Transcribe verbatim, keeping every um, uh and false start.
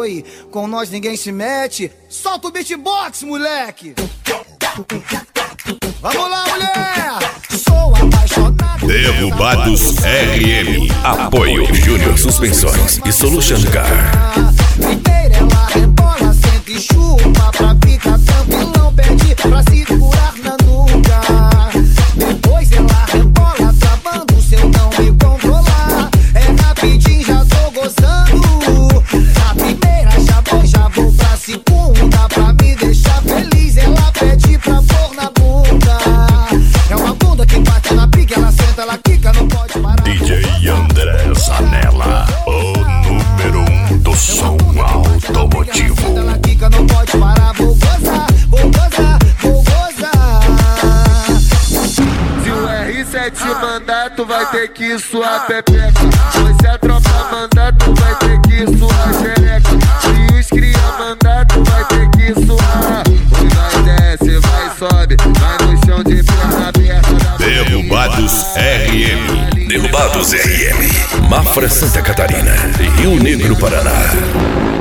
foi. Com nós ninguém se mete. Solta o beatbox, moleque. Vamos lá, mulher. Sou apaixonado. Derrubados R M. Apoio Júnior Suspensões e Solution Car. Primeiro ela rebola, senta e chupa pra ficar tranquilão. Pede pra segurar na nuca. Depois ela rebola, travando se eu não me controlar. É rapidinho, já tô gozando. Na primeira já vou, já vou pra segunda. Pra me deixar feliz, ela pede pra pôr na bunda. É uma bunda que bate na pique, ela senta, ela quica, não pode parar. D J André Zanella, o número um do som automotivo. Ela quica, não pode parar, vou gozar, vou gozar, vou gozar. Se o R sete mandar, tu vai ter que suar pepeca. Se a tropa mandar, tu vai ter que suar xereca. Se os cria mandar, tu vai ter que suar. Hoje vai desce, vai sobe, vai no chão de perna aberta. Derrubados R M. Derrubados R M. Mafra, Santa Catarina e Rio Negro, Paraná.